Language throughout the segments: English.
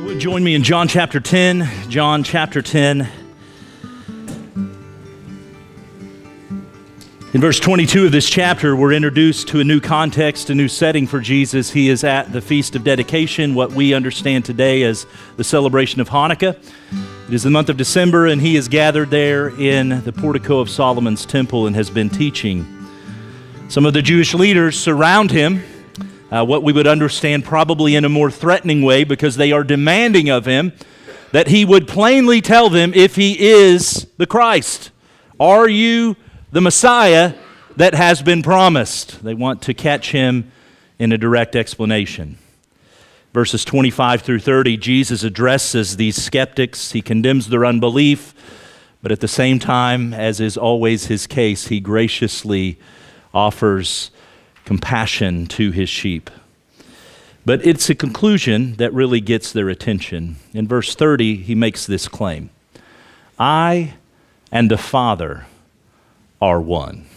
Would join me in John chapter 10. John chapter 10. In verse 22 of this chapter, we're introduced to a new context, a new setting for Jesus. He is at the Feast of Dedication, what we understand today as the celebration of Hanukkah. It is the month of December, and he is gathered there in the portico of Solomon's temple and has been teaching. Some of the Jewish leaders surround him, what we would understand probably in a more threatening way, because they are demanding of him that he would plainly tell them if he is the Christ. Are you the Messiah that has been promised? They want to catch him in a direct explanation. Verses 25 through 30, Jesus addresses these skeptics. He condemns their unbelief, but at the same time, as is always his case, he graciously offers compassion to his sheep. But it's a conclusion that really gets their attention. In verse 30, he makes this claim: I and the Father are one.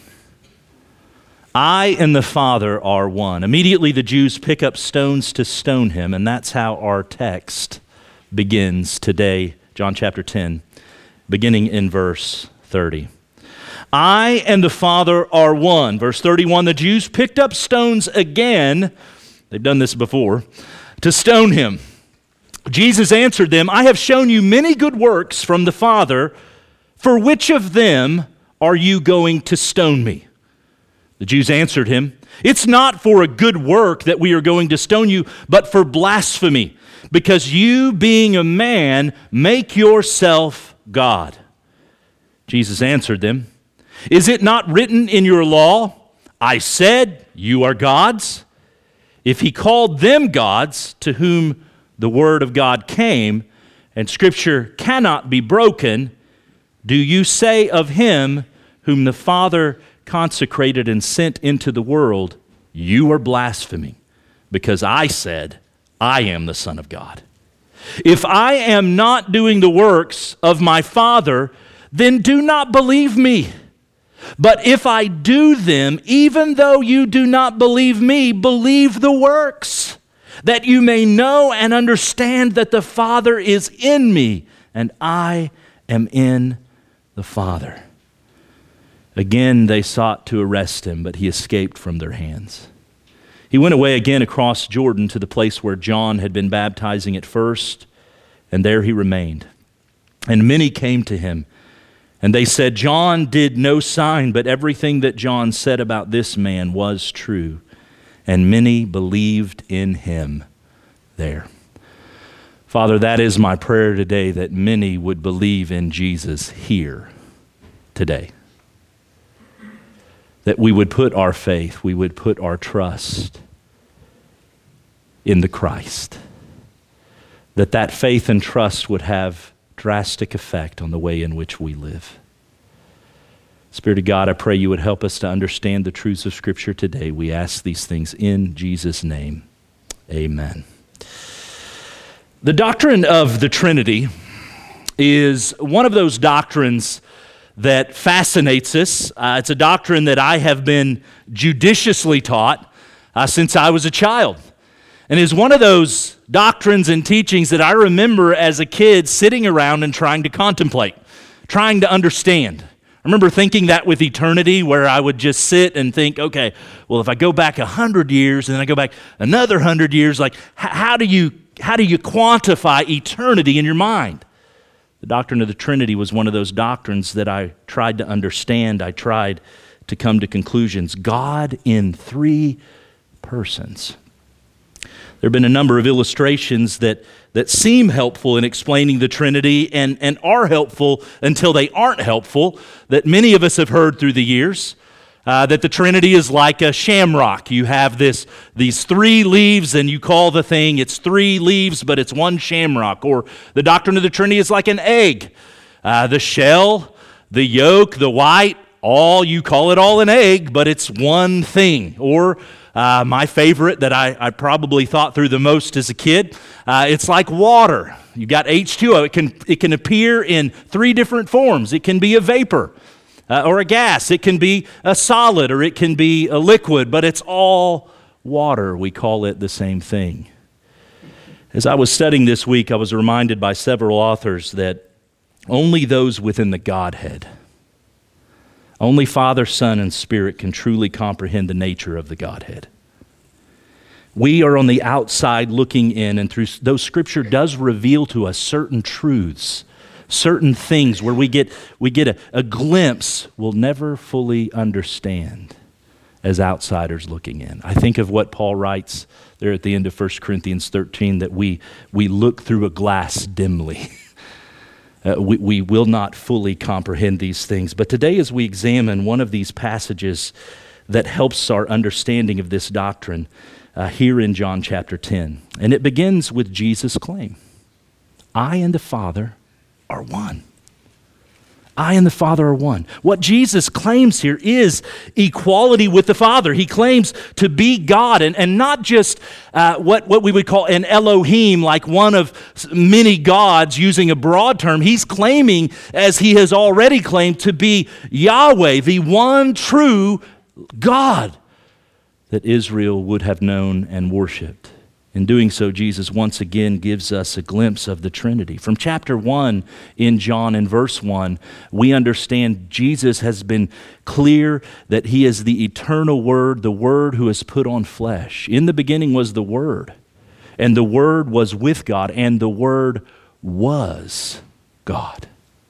I and the Father are one. Immediately the Jews pick up stones to stone him, and that's how our text begins today, John chapter 10, beginning in verse 30. I and the Father are one. Verse 31, the Jews picked up stones again, they've done this before, to stone him. Jesus answered them, I have shown you many good works from the Father. For which of them are you going to stone me? The Jews answered him, it's not for a good work that we are going to stone you, but for blasphemy, because you, being a man, make yourself God. Jesus answered them, is it not written in your law, I said, you are gods? If he called them gods, to whom the word of God came, and Scripture cannot be broken, do you say of him whom the Father consecrated and sent into the world, you are blaspheming, because I said, I am the Son of God. If I am not doing the works of my Father, then do not believe me. But if I do them, even though you do not believe me, believe the works, that you may know and understand that the Father is in me, and I am in the Father. Again, they sought to arrest him, but he escaped from their hands. He went away again across Jordan to the place where John had been baptizing at first, and there he remained. And many came to him, and they said, John did no sign, but everything that John said about this man was true. And many believed in him there. Father, that is my prayer today, that many would believe in Jesus here today. That we would put our faith, we would put our trust in the Christ. That faith and trust would have drastic effect on the way in which we live. Spirit of God, I pray you would help us to understand the truths of Scripture today. We ask these things in Jesus' name. Amen. The doctrine of the Trinity is one of those doctrines that fascinates us. It's a doctrine that I have been judiciously taught since I was a child. And is one of those doctrines and teachings that I remember as a kid sitting around and trying to contemplate, trying to understand. I remember thinking that with eternity, where I would just sit and think, okay, well, if I go back 100 years and then I go back another 100 years, like how do you quantify eternity in your mind? The doctrine of the Trinity was one of those doctrines that I tried to understand. I tried to come to conclusions. God in three persons. There have been a number of illustrations that seem helpful in explaining the Trinity and are helpful until they aren't helpful, that many of us have heard through the years, that the Trinity is like a shamrock. You have these three leaves and you call the thing, it's three leaves, but it's one shamrock. Or the doctrine of the Trinity is like an egg. The shell, the yolk, the white, you call it all an egg, but it's one thing. Or my favorite that I probably thought through the most as a kid, it's like water. You got H2O. It can appear in three different forms. It can be a vapor or a gas. It can be a solid or it can be a liquid, but it's all water. We call it the same thing. As I was studying this week, I was reminded by several authors that only those within the Godhead, only Father, Son, and Spirit can truly comprehend the nature of the Godhead. We are on the outside looking in, and though Scripture does reveal to us certain truths, certain things where we get a glimpse, we'll never fully understand as outsiders looking in. I think of what Paul writes there at the end of 1 Corinthians 13, that we look through a glass dimly. We will not fully comprehend these things. But today, as we examine one of these passages that helps our understanding of this doctrine, here in John chapter 10. And it begins with Jesus' claim. I and the Father are one. I and the Father are one. What Jesus claims here is equality with the Father. He claims to be God, and not just what we would call an Elohim, like one of many gods using a broad term. He's claiming, as he has already claimed, to be Yahweh, the one true God that Israel would have known and worshiped. In doing so, Jesus once again gives us a glimpse of the Trinity. From chapter 1 in John, in verse 1, we understand Jesus has been clear that he is the eternal Word, the Word who has put on flesh. In the beginning was the Word, and the Word was with God, and the Word was God.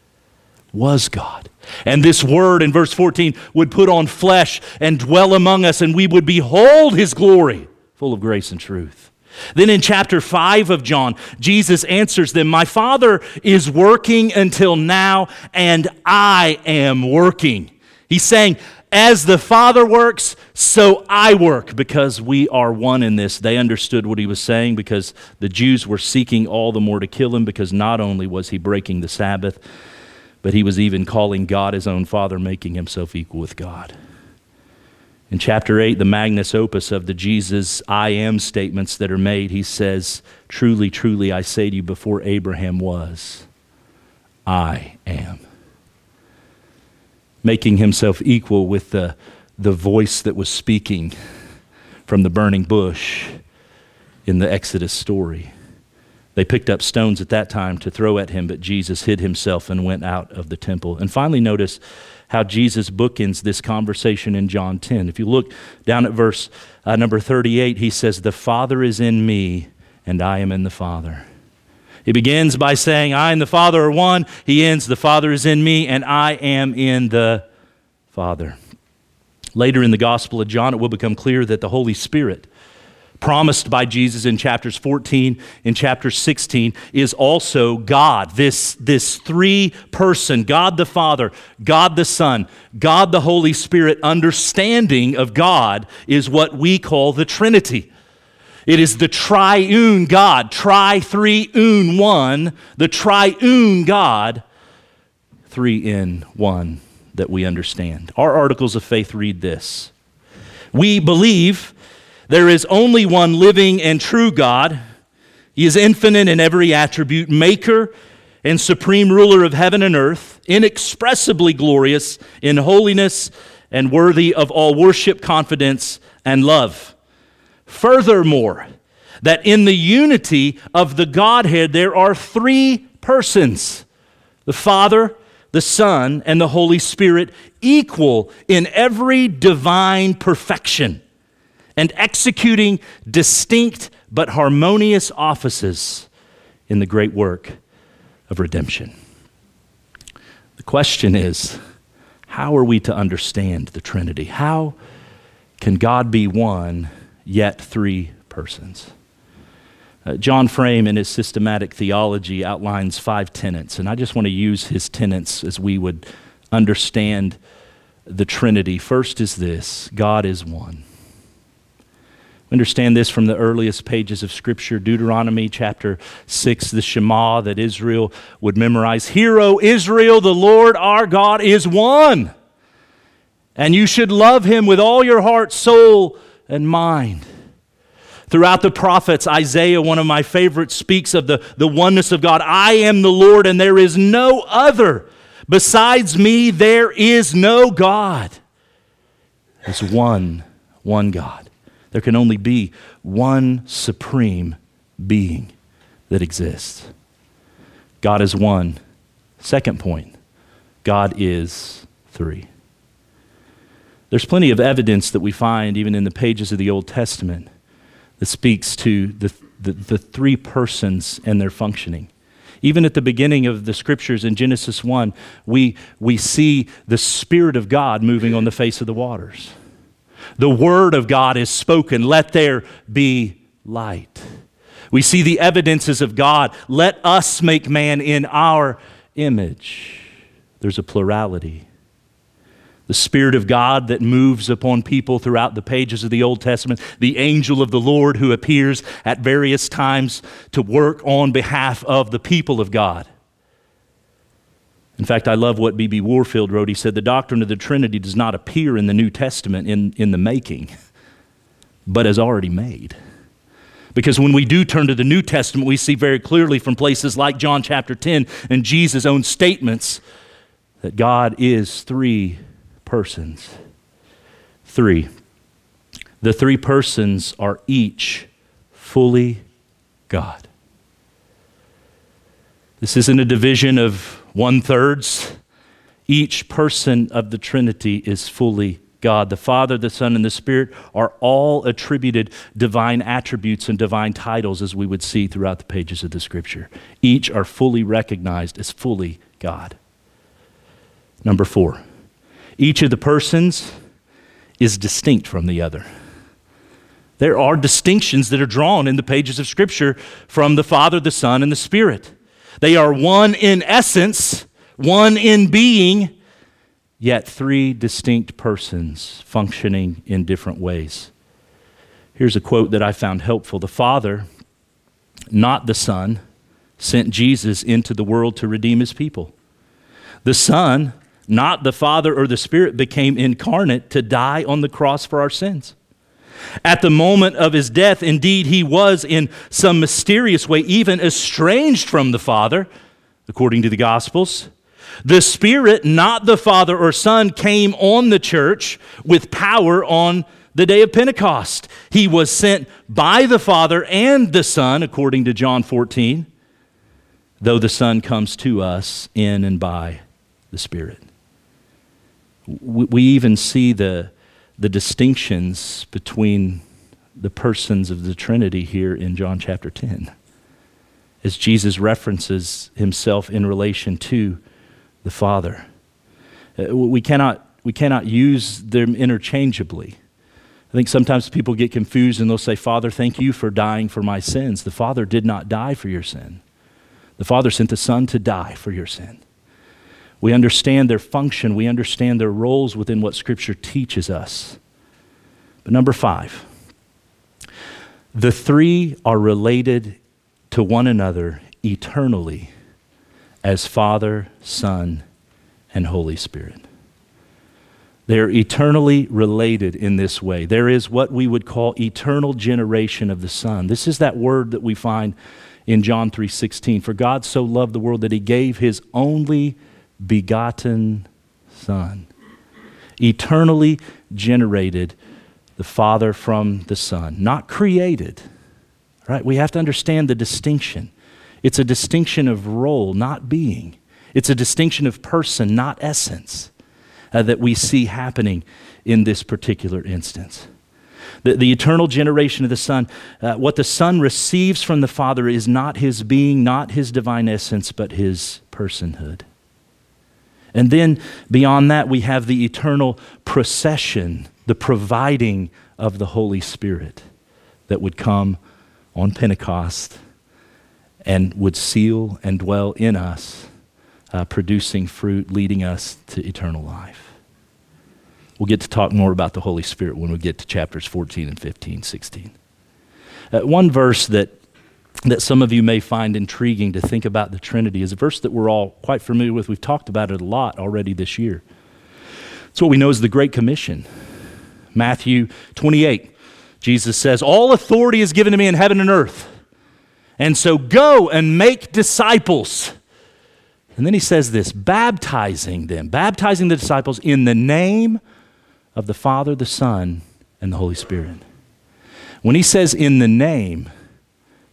Was God. And this Word, in verse 14, would put on flesh and dwell among us, and we would behold his glory, full of grace and truth. Then in chapter 5 of John, Jesus answers them, my Father is working until now, and I am working. He's saying, as the Father works, so I work, because we are one in this. They understood what he was saying, because the Jews were seeking all the more to kill him, because not only was he breaking the Sabbath, but he was even calling God his own Father, making himself equal with God. In chapter 8, the magnus opus of the Jesus I am statements that are made, he says, truly, truly, I say to you, before Abraham was, I am. Making himself equal with the voice that was speaking from the burning bush in the Exodus story. They picked up stones at that time to throw at him, but Jesus hid himself and went out of the temple. And finally, notice how Jesus bookends this conversation in John 10. If you look down at verse number 38, he says, the Father is in me, and I am in the Father. He begins by saying, I and the Father are one. He ends, the Father is in me, and I am in the Father. Later in the Gospel of John, it will become clear that the Holy Spirit, promised by Jesus in chapters 14 and chapter 16, is also God. This three-person, God the Father, God the Son, God the Holy Spirit understanding of God is what we call the Trinity. It is the triune God, tri-three-un one, the triune God, three in one that we understand. Our articles of faith read this: we believe there is only one living and true God. He is infinite in every attribute, maker and supreme ruler of heaven and earth, inexpressibly glorious in holiness and worthy of all worship, confidence, and love. Furthermore, that in the unity of the Godhead there are three persons: the Father, the Son, and the Holy Spirit, equal in every divine perfection, and executing distinct but harmonious offices in the great work of redemption. The question is, how are we to understand the Trinity? How can God be one, yet three persons? John Frame, in his systematic theology, outlines 5 tenets, and I just want to use his tenets as we would understand the Trinity. First is this: God is one. We understand this from the earliest pages of Scripture, Deuteronomy chapter 6, the Shema that Israel would memorize. Hear, O Israel, the Lord our God is one, and you should love him with all your heart, soul, and mind. Throughout the prophets, Isaiah, one of my favorites, speaks of the oneness of God. I am the Lord, and there is no other. Besides me, there is no God. There's one God. There can only be one supreme being. that exists. God is one. Second point, God is three. There's plenty of evidence that we find even in the pages of the Old Testament that speaks to the three persons and their functioning. Even at the beginning of the scriptures in Genesis 1, we see the Spirit of God moving on the face of the waters. The Word of God is spoken, let there be light. We see the evidences of God, let us make man in our image. There's a plurality. The Spirit of God that moves upon people throughout the pages of the Old Testament, the angel of the Lord who appears at various times to work on behalf of the people of God. In fact, I love what B.B. Warfield wrote. He said, the doctrine of the Trinity does not appear in the New Testament in the making, but is already made. Because when we do turn to the New Testament, we see very clearly from places like John chapter 10 and Jesus' own statements that God is three persons. Three. The three persons are each fully God. This isn't a division of 1/3. Each person of the Trinity is fully God. The Father, the Son, and the Spirit are all attributed divine attributes and divine titles, as we would see throughout the pages of the Scripture. Each are fully recognized as fully God. Number 4. Each of the persons is distinct from the other. There are distinctions that are drawn in the pages of Scripture from the Father, the Son, and the Spirit. They are one in essence, one in being, yet three distinct persons functioning in different ways. Here's a quote that I found helpful. The Father, not the Son, sent Jesus into the world to redeem his people. The Son, not the Father or the Spirit, became incarnate to die on the cross for our sins. At the moment of his death, indeed, he was in some mysterious way even estranged from the Father, according to the Gospels. The Spirit, not the Father or Son, came on the church with power on the day of Pentecost. He was sent by the Father and the Son, according to John 14, though the Son comes to us in and by the Spirit. We even see the distinctions between the persons of the Trinity here in John chapter 10, as Jesus references himself in relation to the Father. We cannot use them interchangeably. I think sometimes people get confused and they'll say, Father, thank you for dying for my sins. The Father did not die for your sin. The Father sent the Son to die for your sin. We understand their function. We understand their roles within what Scripture teaches us. But number 5, the three are related to one another eternally as Father, Son, and Holy Spirit. They are eternally related in this way. There is what we would call eternal generation of the Son. This is that word that we find in John 3:16. For God so loved the world that he gave his only begotten Son. Eternally generated, the Father from the Son. Not created. Right? We have to understand the distinction. It's a distinction of role, not being. It's a distinction of person, not essence, that we see happening in this particular instance. The eternal generation of the Son, what the Son receives from the Father is not his being, not his divine essence, but his personhood. And then beyond that, we have the eternal procession, the providing of the Holy Spirit that would come on Pentecost and would seal and dwell in us, producing fruit, leading us to eternal life. We'll get to talk more about the Holy Spirit when we get to chapters 14 and 15, 16. One verse that some of you may find intriguing to think about the Trinity is a verse that we're all quite familiar with. We've talked about it a lot already this year. It's what we know as the Great Commission. Matthew 28, Jesus says, all authority is given to me in heaven and earth. And so go and make disciples. And then he says this, baptizing the disciples in the name of the Father, the Son, and the Holy Spirit. When he says in the name,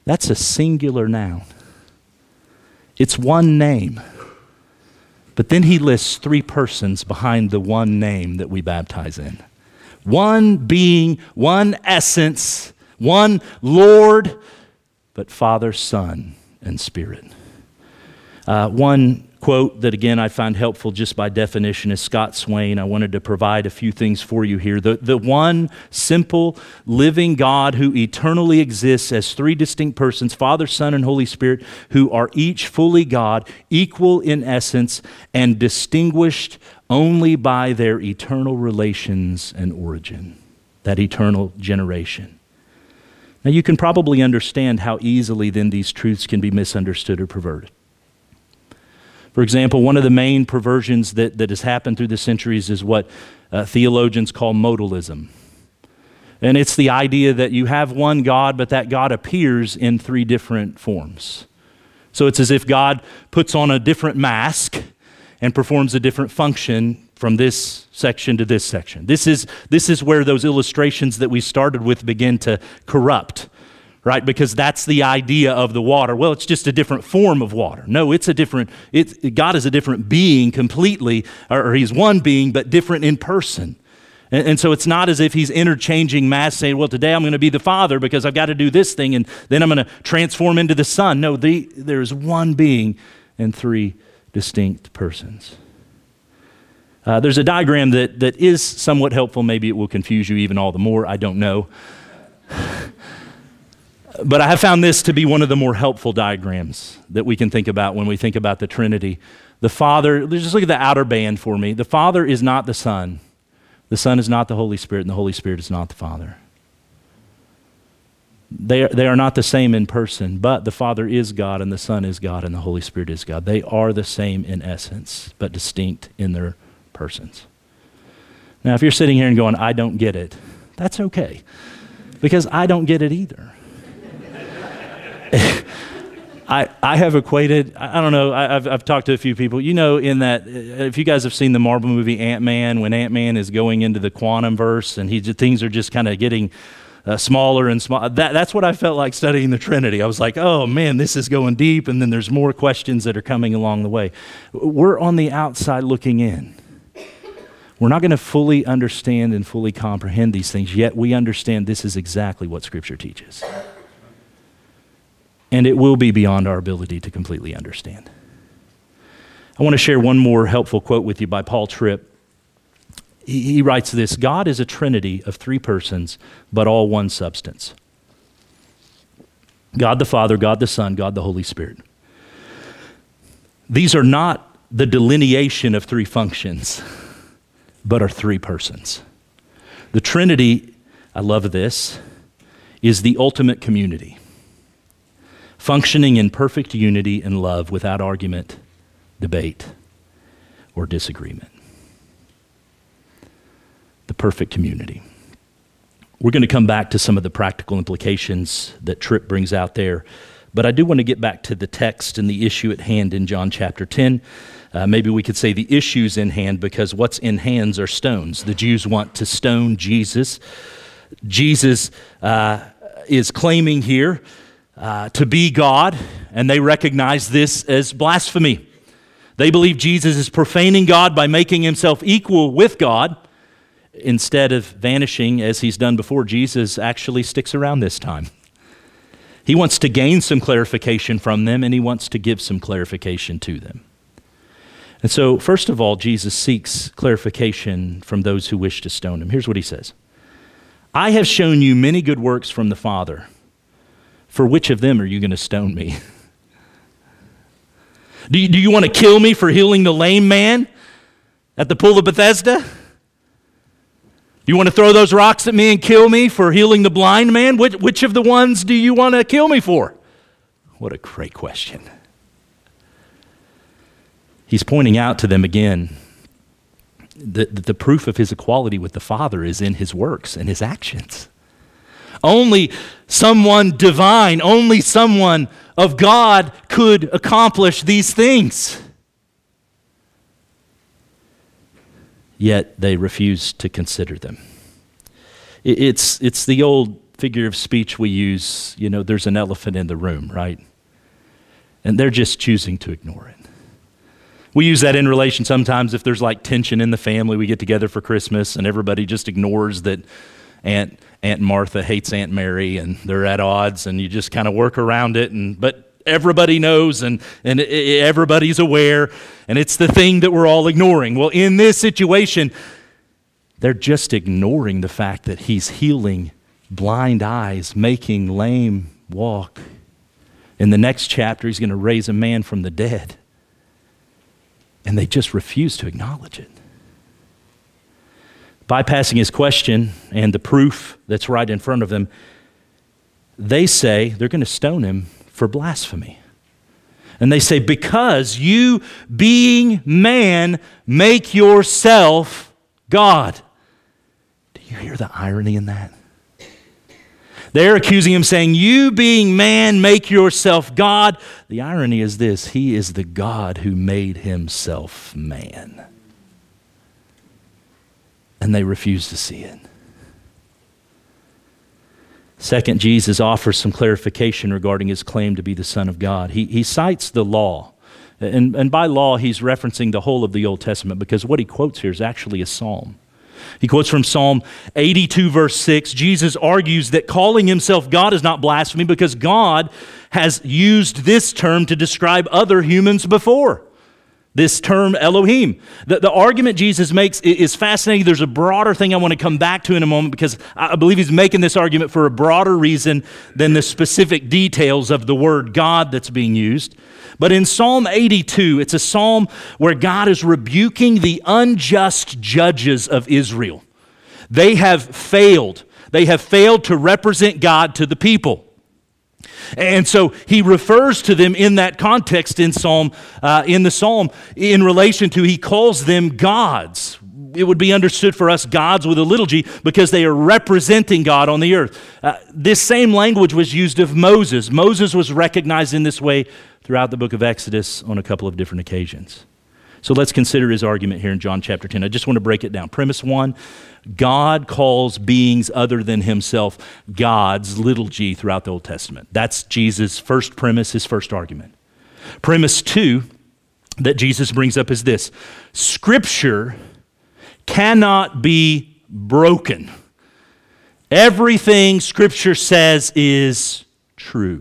That's a singular noun. It's one name. But then he lists three persons behind the one name that we baptize in. One being, one essence, one Lord, but Father, Son, and Spirit. One quote that, again, I find helpful just by definition is Scott Swain. I wanted to provide a few things for you here. The one simple, living God who eternally exists as three distinct persons, Father, Son, and Holy Spirit, who are each fully God, equal in essence, and distinguished only by their eternal relations and origin, that eternal generation. Now, you can probably understand how easily then these truths can be misunderstood or perverted. For example, one of the main perversions that has happened through the centuries is what theologians call modalism. And it's the idea that you have one God, but that God appears in three different forms. So it's as if God puts on a different mask and performs a different function from this section to this section. This is where those illustrations that we started with begin to corrupt. Right? Because that's the idea of the water. Well, it's just a different form of water. No, God is a different being completely, or he's one being, but different in person. And so it's not as if he's interchanging mass, saying, well, today I'm going to be the Father because I've got to do this thing, and then I'm going to transform into the Son. No, there's one being and three distinct persons. There's a diagram that is somewhat helpful. Maybe it will confuse you even all the more. I don't know. But I have found this to be one of the more helpful diagrams that we can think about when we think about the Trinity. The Father, just look at the outer band for me. The Father is not the Son. The Son is not the Holy Spirit, and the Holy Spirit is not the Father. They are not the same in person, but the Father is God, and the Son is God, and the Holy Spirit is God. They are the same in essence, but distinct in their persons. Now, if you're sitting here and going, I don't get it, that's okay, because I don't get it either. I have equated, I don't know, I've talked to a few people, in that, if you guys have seen the Marvel movie Ant-Man, when Ant-Man is going into the quantum verse and things are just kind of getting smaller and smaller, that's what I felt like studying the Trinity. I was like, oh man, this is going deep, and then there's more questions that are coming along the way. We're on the outside looking in. We're not going to fully understand and fully comprehend these things, yet we understand this is exactly what Scripture teaches. And it will be beyond our ability to completely understand. I want to share one more helpful quote with you by Paul Tripp. He writes this: God is a trinity of three persons, but all one substance. God the Father, God the Son, God the Holy Spirit. These are not the delineation of three functions, but are three persons. The Trinity, I love this, is the ultimate community, functioning in perfect unity and love without argument, debate, or disagreement. The perfect community. We're going to come back to some of the practical implications that Tripp brings out there, but I do want to get back to the text and the issue at hand in John chapter 10. Maybe we could say the issues in hand, because what's in hands are stones. The Jews want to stone Jesus. Jesus is claiming here to be God, and they recognize this as blasphemy. They believe Jesus is profaning God by making himself equal with God. Instead of vanishing as he's done before, Jesus actually sticks around this time. He wants to gain some clarification from them, and he wants to give some clarification to them. And so, first of all, Jesus seeks clarification from those who wish to stone him. Here's what he says: I have shown you many good works from the Father. For which of them are you going to stone me? Do you want to kill me for healing the lame man at the pool of Bethesda? Do you want to throw those rocks at me and kill me for healing the blind man? Which of the ones do you want to kill me for? What a great question. He's pointing out to them again that the proof of his equality with the Father is in his works and his actions. Only someone divine, only someone of God could accomplish these things. Yet they refuse to consider them. It's the old figure of speech we use, there's an elephant in the room, right? And they're just choosing to ignore it. We use that in relation sometimes if there's like tension in the family. We get together for Christmas and everybody just ignores that Aunt Martha hates Aunt Mary and they're at odds, and you just kind of work around it. But everybody knows and everybody's aware, and it's the thing that we're all ignoring. Well, in this situation, they're just ignoring the fact that he's healing blind eyes, making lame walk. In the next chapter, he's going to raise a man from the dead. And they just refuse to acknowledge it. Bypassing his question and the proof that's right in front of them, they say they're going to stone him for blasphemy. And they say, because you, being man, make yourself God. Do you hear the irony in that? They're accusing him, saying, you being man, make yourself God. The irony is this: he is the God who made himself man. And they refuse to see it. Second, Jesus offers some clarification regarding his claim to be the Son of God. He cites the law. And by law, he's referencing the whole of the Old Testament, because what he quotes here is actually a psalm. He quotes from Psalm 82, verse 6. Jesus argues that calling himself God is not blasphemy because God has used this term to describe other humans before. This term, Elohim. The argument Jesus makes is fascinating. There's a broader thing I want to come back to in a moment, because I believe he's making this argument for a broader reason than the specific details of the word God that's being used. But in Psalm 82, it's a psalm where God is rebuking the unjust judges of Israel. They have failed. They have failed to represent God to the people. And so he refers to them in that context in the psalm in relation to, he calls them gods. It would be understood for us gods with a little g, because they are representing God on the earth. This same language was used of Moses. Moses was recognized in this way throughout the book of Exodus on a couple of different occasions. So let's consider his argument here in John chapter 10. I just want to break it down. Premise 1, God calls beings other than himself gods, little g, throughout the Old Testament. That's Jesus' first premise, his first argument. Premise 2 that Jesus brings up is this: Scripture cannot be broken. Everything Scripture says is true.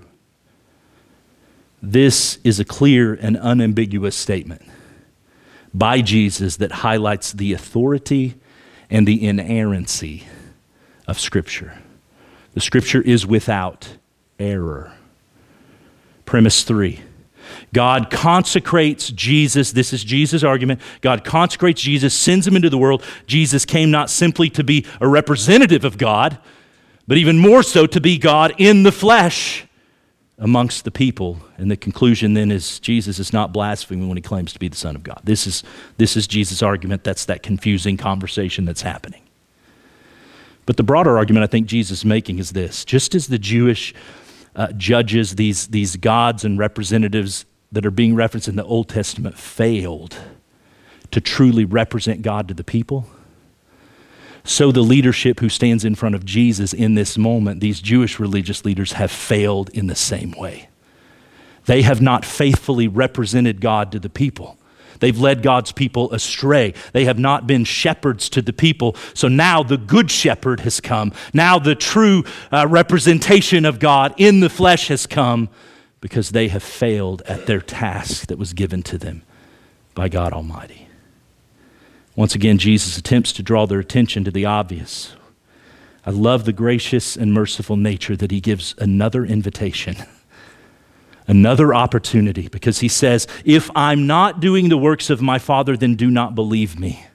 This is a clear and unambiguous statement by Jesus that highlights the authority and the inerrancy of Scripture. The Scripture is without error. Premise 3, God consecrates Jesus. This is Jesus' argument. God consecrates Jesus, sends him into the world. Jesus came not simply to be a representative of God, but even more so to be God in the flesh amongst the people. And the conclusion then is Jesus is not blaspheming when he claims to be the Son of God. This is Jesus' argument. That's that confusing conversation that's happening. But the broader argument I think Jesus is making is this: just as the Jewish judges, these gods and representatives that are being referenced in the Old Testament, failed to truly represent God to the people, so the leadership who stands in front of Jesus in this moment, these Jewish religious leaders, have failed in the same way. They have not faithfully represented God to the people. They've led God's people astray. They have not been shepherds to the people. So now the good shepherd has come. Now the true representation of God in the flesh has come, because they have failed at their task that was given to them by God Almighty. Once again, Jesus attempts to draw their attention to the obvious. I love the gracious and merciful nature that he gives another invitation, another opportunity, because he says, if I'm not doing the works of my Father, then do not believe me.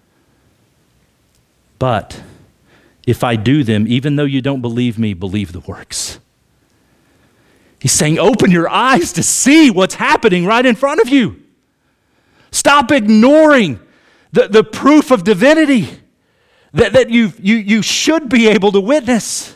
But if I do them, even though you don't believe me, believe the works. He's saying, open your eyes to see what's happening right in front of you. Stop ignoring the proof of divinity that you should be able to witness.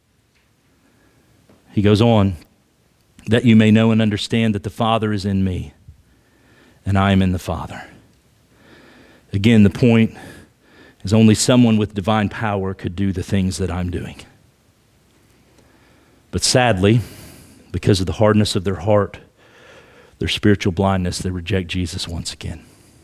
He goes on, that you may know and understand that the Father is in me and I am in the Father. Again, the point is only someone with divine power could do the things that I'm doing. But sadly, because of the hardness of their heart, their spiritual blindness, they reject Jesus once again.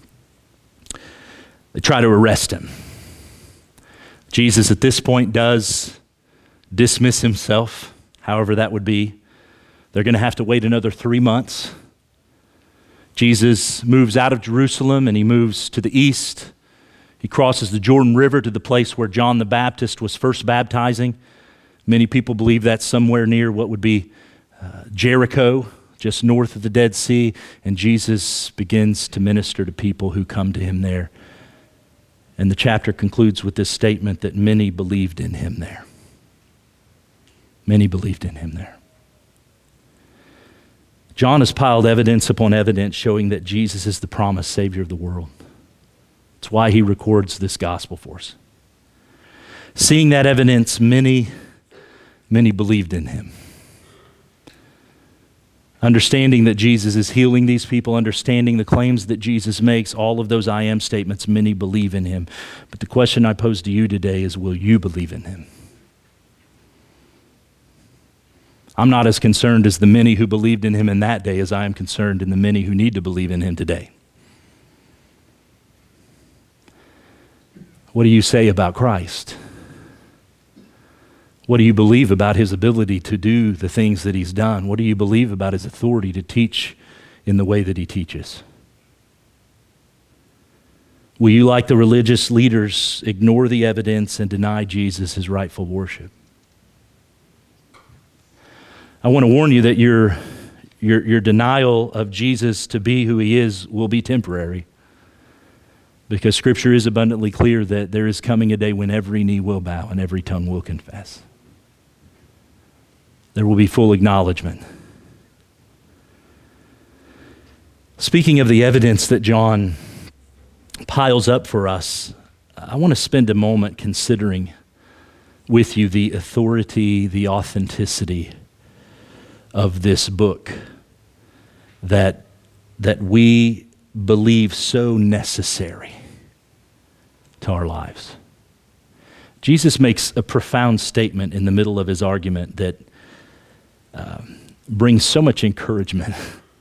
They try to arrest him. Jesus at this point does dismiss himself, however that would be. They're going to have to wait another 3 months. Jesus moves out of Jerusalem and he moves to the east. He crosses the Jordan River to the place where John the Baptist was first baptizing. Many people believe that's somewhere near what would be Jericho, just north of the Dead Sea. And Jesus begins to minister to people who come to him there. And the chapter concludes with this statement that many believed in him there. Many believed in him there. John has piled evidence upon evidence showing that Jesus is the promised Savior of the world. It's why he records this gospel for us. Seeing that evidence, many believed in him. Understanding that Jesus is healing these people, understanding the claims that Jesus makes, all of those I am statements, many believe in him. But the question I pose to you today is, will you believe in him? I'm not as concerned as the many who believed in him in that day as I am concerned in the many who need to believe in him today. What do you say about Christ? What do you believe about his ability to do the things that he's done? What do you believe about his authority to teach in the way that he teaches? Will you, like the religious leaders, ignore the evidence and deny Jesus his rightful worship? I want to warn you that your denial of Jesus to be who he is will be temporary, because Scripture is abundantly clear that there is coming a day when every knee will bow and every tongue will confess. There will be full acknowledgement. Speaking of the evidence that John piles up for us, I want to spend a moment considering with you the authority, the authenticity of this book that we believe so necessary to our lives. Jesus makes a profound statement in the middle of his argument that brings so much encouragement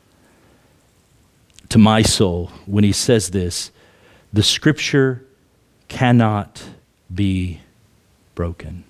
to my soul when he says this: the Scripture cannot be broken.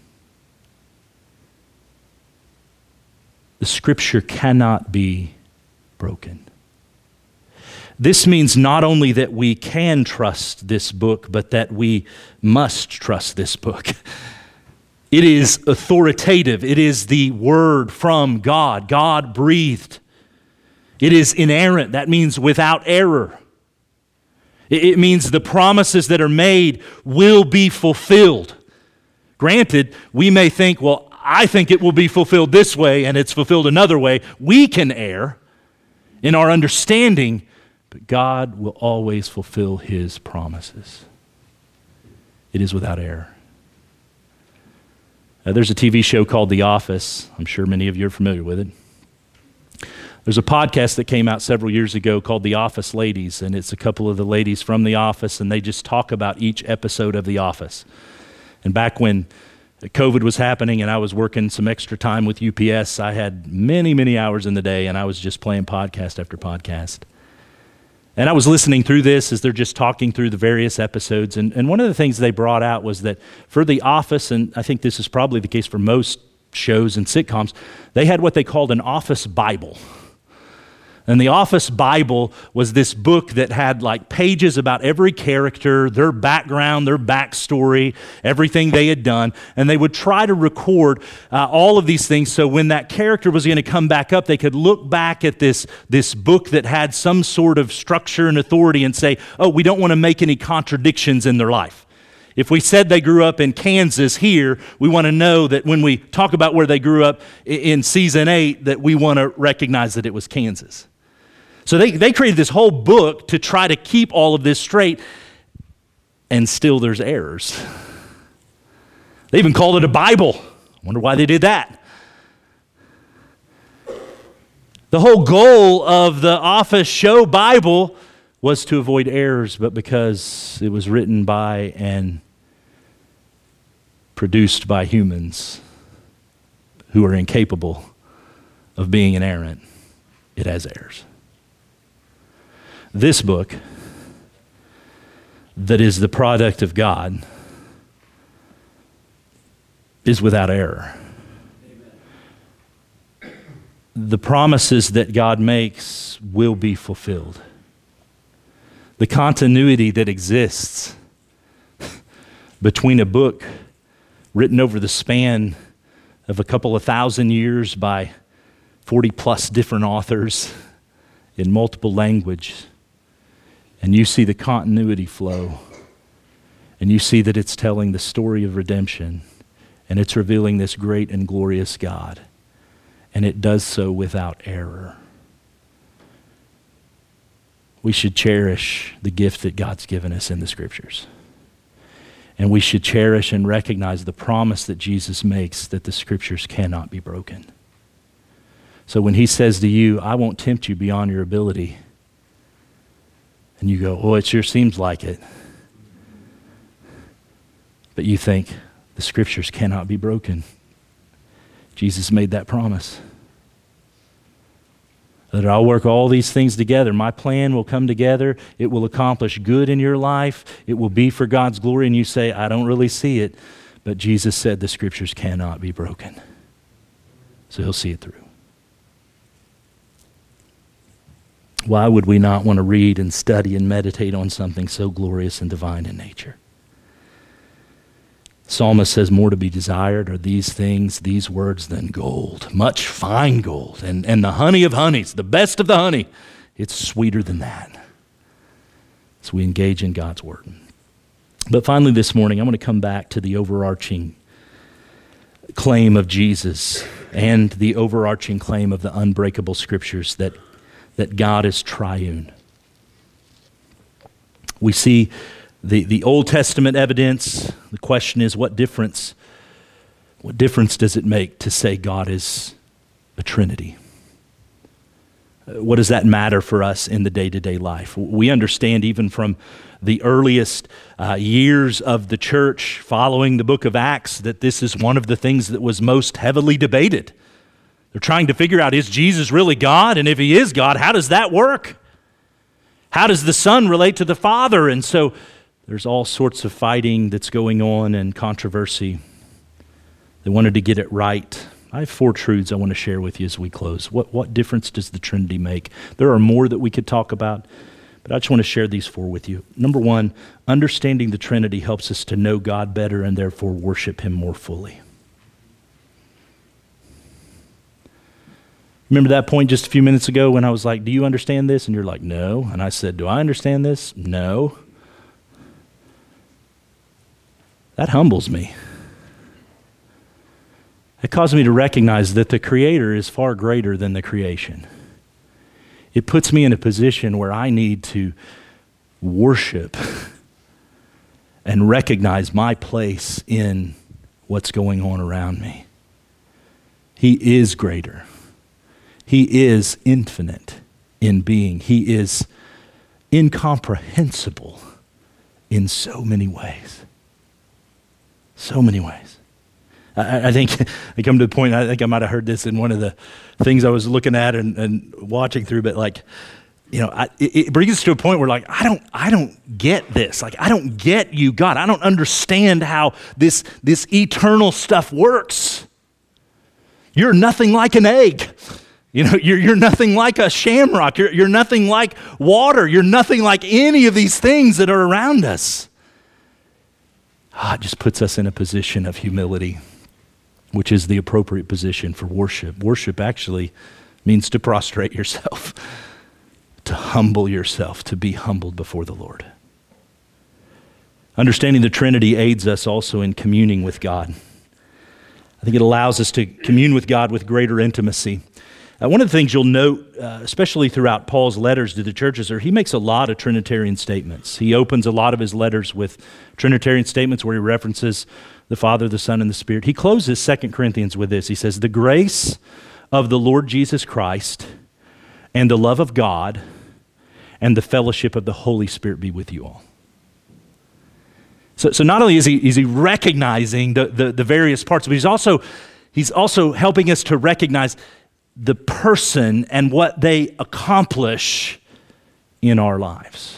The Scripture cannot be broken. This means not only that we can trust this book, but that we must trust this book. It is authoritative. It is the word from God, God-breathed. It is inerrant. That means without error. It means the promises that are made will be fulfilled. Granted, we may think, well, I think it will be fulfilled this way and it's fulfilled another way. We can err in our understanding, but God will always fulfill his promises. It is without error. There's a TV show called The Office. I'm sure many of you are familiar with it. There's a podcast that came out several years ago called The Office Ladies, and it's a couple of the ladies from The Office, and they just talk about each episode of The Office. And back when COVID was happening and I was working some extra time with UPS, I had many hours in the day, and I was just playing podcast after podcast. And I was listening through this as they're just talking through the various episodes. And one of the things they brought out was that for The Office, and I think this is probably the case for most shows and sitcoms, they had what they called an Office Bible. And the Office Bible was this book that had like pages about every character, their background, their backstory, everything they had done. And they would try to record all of these things so when that character was going to come back up, they could look back at this book that had some sort of structure and authority and say, oh, we don't want to make any contradictions in their life. If we said they grew up in Kansas here, we want to know that when we talk about where they grew up in season 8, that we want to recognize that it was Kansas. So they created this whole book to try to keep all of this straight, and still there's errors. They even called it a Bible. I wonder why they did that. The whole goal of the Office show Bible was to avoid errors, but because it was written by and produced by humans who are incapable of being inerrant, it has errors. This book, that is the product of God, is without error. Amen. The promises that God makes will be fulfilled. The continuity that exists between a book written over the span of a couple of thousand years by 40 plus different authors in multiple languages, and you see the continuity flow, and you see that it's telling the story of redemption, and it's revealing this great and glorious God, and it does so without error. We should cherish the gift that God's given us in the Scriptures. And we should cherish and recognize the promise that Jesus makes that the Scriptures cannot be broken. So when he says to you, I won't tempt you beyond your ability, and you go, oh, it sure seems like it. But you think, the Scriptures cannot be broken. Jesus made that promise. That I'll work all these things together. My plan will come together. It will accomplish good in your life. It will be for God's glory. And you say, I don't really see it. But Jesus said the Scriptures cannot be broken. So he'll see it through. Why would we not want to read and study and meditate on something so glorious and divine in nature? Psalmist says, more to be desired are these things, these words, than gold, much fine gold, and the honey of honeys, the best of the honey. It's sweeter than that. So we engage in God's word. But finally this morning, I want to come back to the overarching claim of Jesus and the overarching claim of the unbreakable Scriptures that God is triune. We see the Old Testament evidence. The question is, what difference does it make to say God is a Trinity? What does that matter for us in the day-to-day life? We understand even from the earliest years of the church following the book of Acts that this is one of the things that was most heavily debated. They're trying to figure out, is Jesus really God? And if he is God, how does that work? How does the Son relate to the Father? And so there's all sorts of fighting that's going on and controversy. They wanted to get it right. I have 4 truths I want to share with you as we close. What difference does the Trinity make? There are more that we could talk about, but I just want to share these 4 with you. Number 1, understanding the Trinity helps us to know God better and therefore worship him more fully. Remember that point just a few minutes ago when I was like, do you understand this? And you're like, no. And I said, do I understand this? No. That humbles me. It caused me to recognize that the Creator is far greater than the creation. It puts me in a position where I need to worship and recognize my place in what's going on around me. He is greater. He is infinite in being. He is incomprehensible in so many ways. So many ways. I think I come to the point, I think I might have heard this in one of the things I was looking at and watching through, but like, you know, it brings us to a point where like, I don't get this. Like, I don't get you, God. I don't understand how this eternal stuff works. You're nothing like an egg. You know, you're nothing like a shamrock. You're nothing like water. You're nothing like any of these things that are around us. It just puts us in a position of humility, which is the appropriate position for worship. Worship actually means to prostrate yourself, to humble yourself, to be humbled before the Lord. Understanding the Trinity aids us also in communing with God. I think it allows us to commune with God with greater intimacy. One of the things you'll note, especially throughout Paul's letters to the churches, he makes a lot of Trinitarian statements. He opens a lot of his letters with Trinitarian statements where he references the Father, the Son, and the Spirit. He closes 2 Corinthians with this. He says, the grace of the Lord Jesus Christ and the love of God and the fellowship of the Holy Spirit be with you all. So not only is he recognizing the various parts, but he's also He's also helping us to recognize the person and what they accomplish in our lives.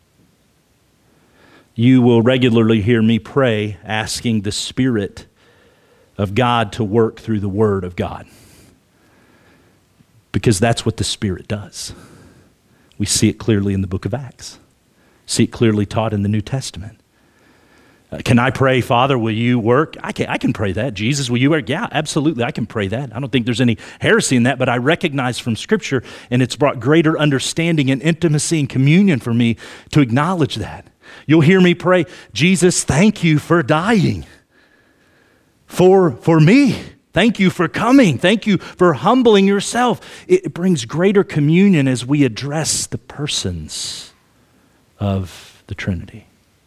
You will regularly hear me pray asking the Spirit of God to work through the Word of God, because that's what the Spirit does. We see it clearly in the book of Acts. See it clearly taught in the New Testament. Can I pray, Father, will you work? I can pray that. Jesus, will you work? Yeah, absolutely, I can pray that. I don't think there's any heresy in that, but I recognize from Scripture, and it's brought greater understanding and intimacy and communion for me to acknowledge that. You'll hear me pray, Jesus, thank you for dying for me. Thank you for coming. Thank you for humbling yourself. It brings greater communion as we address the persons of the Trinity.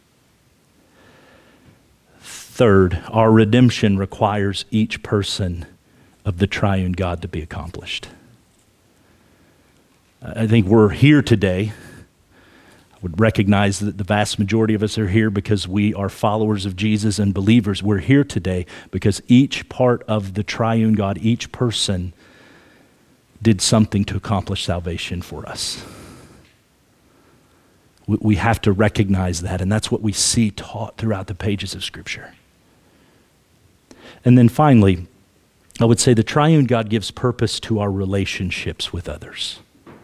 Third, our redemption requires each person of the triune God to be accomplished. I think we're here today. I would recognize that the vast majority of us are here because we are followers of Jesus and believers. We're here today because each part of the triune God, each person, did something to accomplish salvation for us. We have to recognize that, and that's what we see taught throughout the pages of Scripture. And then finally, I would say the triune God gives purpose to our relationships with others.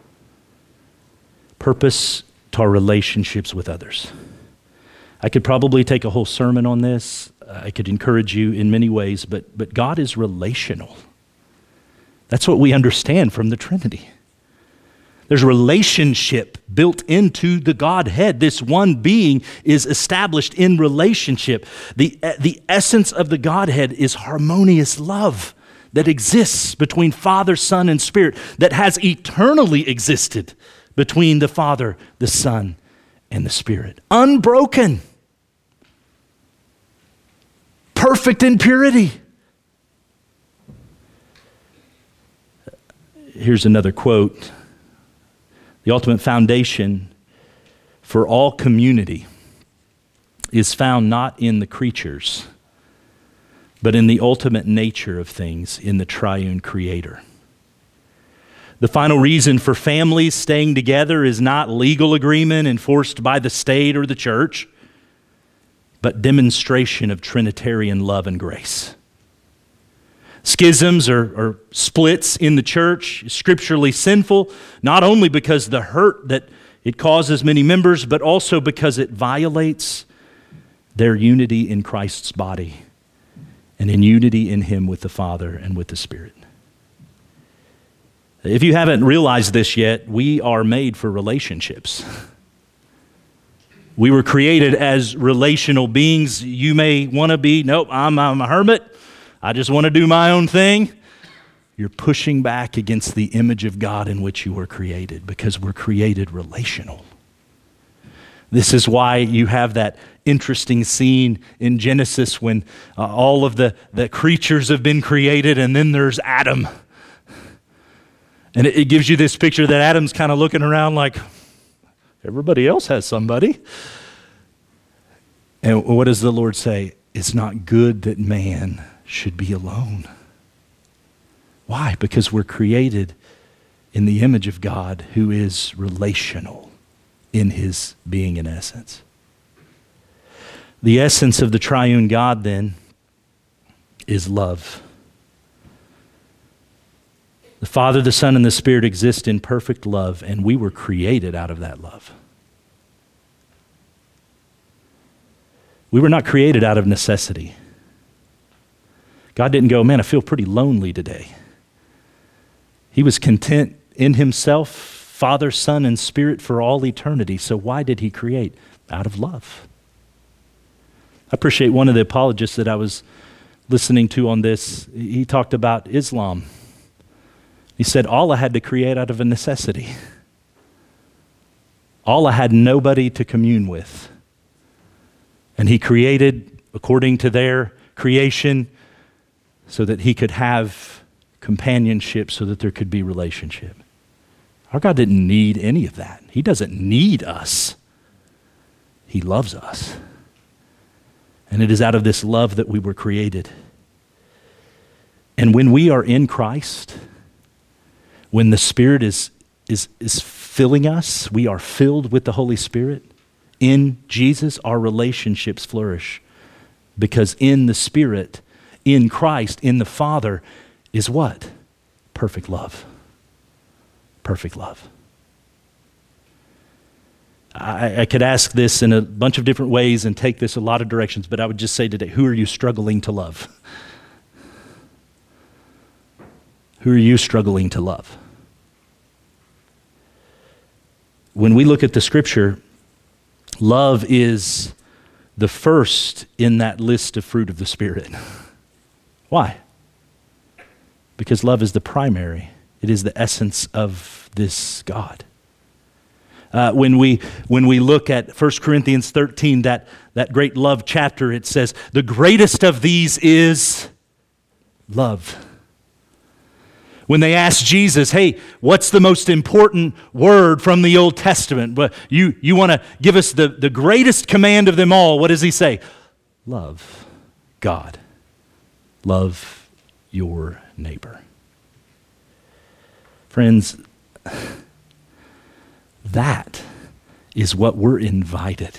Purpose to our relationships with others. I could probably take a whole sermon on this. I could encourage you in many ways, but God is relational. That's what we understand from the Trinity. There's a relationship built into the Godhead. This one being is established in relationship. The essence of the Godhead is harmonious love that exists between Father, Son, and Spirit, that has eternally existed between the Father, the Son, and the Spirit. Unbroken. Perfect in purity. Here's another quote. The ultimate foundation for all community is found not in the creatures, but in the ultimate nature of things, in the triune Creator. The final reason for families staying together is not legal agreement enforced by the state or the church, but demonstration of Trinitarian love and grace. Schisms or splits in the church is scripturally sinful, not only because of the hurt that it causes many members, but also because it violates their unity in Christ's body and in unity in Him with the Father and with the Spirit. If you haven't realized this yet, we are made for relationships. We were created as relational beings. You may want to be, nope, I'm a hermit. I just want to do my own thing. You're pushing back against the image of God in which you were created, because we're created relational. This is why you have that interesting scene in Genesis when all of the creatures have been created, and then there's Adam. And it gives you this picture that Adam's kind of looking around like, everybody else has somebody. And what does the Lord say? It's not good that man should be alone. Why? Because we're created in the image of God, who is relational in His being and essence. The essence of the triune God, then, is love. The Father, the Son, and the Spirit exist in perfect love, and we were created out of that love. We were not created out of necessity. God didn't go, man, I feel pretty lonely today. He was content in Himself, Father, Son, and Spirit for all eternity. So why did He create? Out of love. I appreciate one of the apologists that I was listening to on this. He talked about Islam. He said, Allah had to create out of a necessity. Allah had nobody to commune with. And He created according to their creation so that He could have companionship, so that there could be relationship. Our God didn't need any of that. He doesn't need us. He loves us. And it is out of this love that we were created. And when we are in Christ, when the Spirit is filling us, we are filled with the Holy Spirit. In Jesus, our relationships flourish. Because in the Spirit, in Christ, in the Father, is what? Perfect love. Perfect love. I could ask this in a bunch of different ways and take this a lot of directions, but I would just say today, who are you struggling to love? Who are you struggling to love? When we look at the Scripture, love is the first in that list of fruit of the Spirit. Why? Because love is the primary. It is the essence of this God. When we look at 1 Corinthians 13, that great love chapter, it says, the greatest of these is love. When they asked Jesus, hey, what's the most important word from the Old Testament? But you want to give us the greatest command of them all. What does he say? Love God. Love your neighbor. Friends, that is what we're invited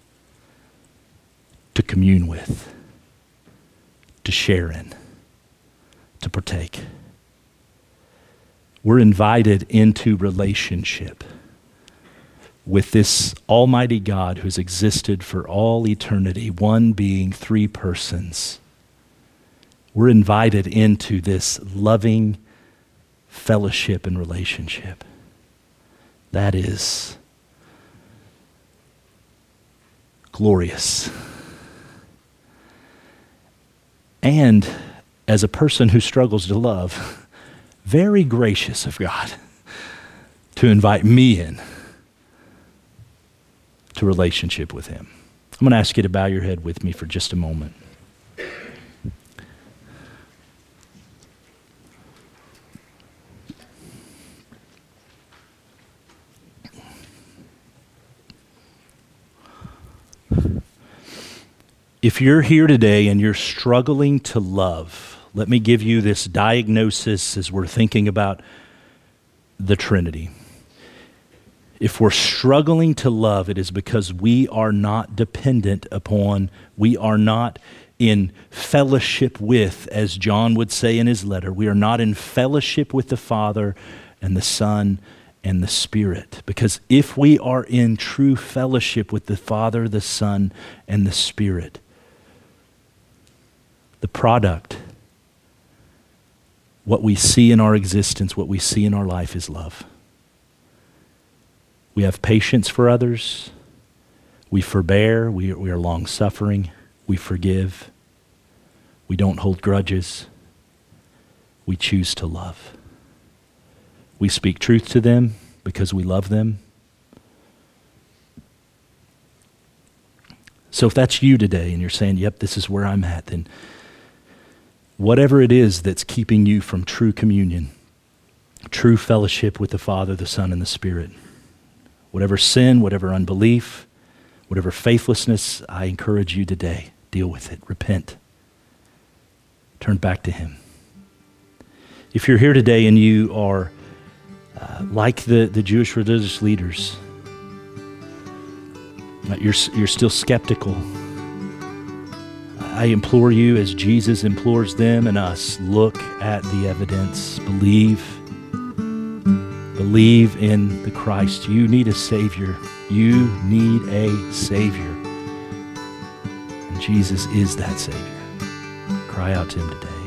to commune with, to share in, to partake. We're invited into relationship with this Almighty God who's existed for all eternity, one being, three persons. We're invited into this loving fellowship and relationship. That is glorious. And as a person who struggles to love, very gracious of God to invite me in to relationship with him. I'm going to ask you to bow your head with me for just a moment. If you're here today and you're struggling to love, let me give you this diagnosis as we're thinking about the Trinity. If we're struggling to love, it is because we are not dependent upon, we are not in fellowship with, as John would say in his letter, we are not in fellowship with the Father and the Son and the Spirit. Because if we are in true fellowship with the Father, the Son, and the Spirit, the product, what we see in our existence, what we see in our life is love. We have patience for others. We forbear. We are long-suffering. We forgive. We don't hold grudges. We choose to love. We speak truth to them because we love them. So if that's you today and you're saying, yep, this is where I'm at, then whatever it is that's keeping you from true communion, true fellowship with the Father, the Son, and the Spirit, whatever sin, whatever unbelief, whatever faithlessness, I encourage you today, deal with it. Repent. Turn back to him. If you're here today and you are like the Jewish religious leaders, you're still skeptical, I implore you, as Jesus implores them and us, look at the evidence. Believe in the Christ. You need a Savior. You need a Savior. And Jesus is that Savior. Cry out to him today.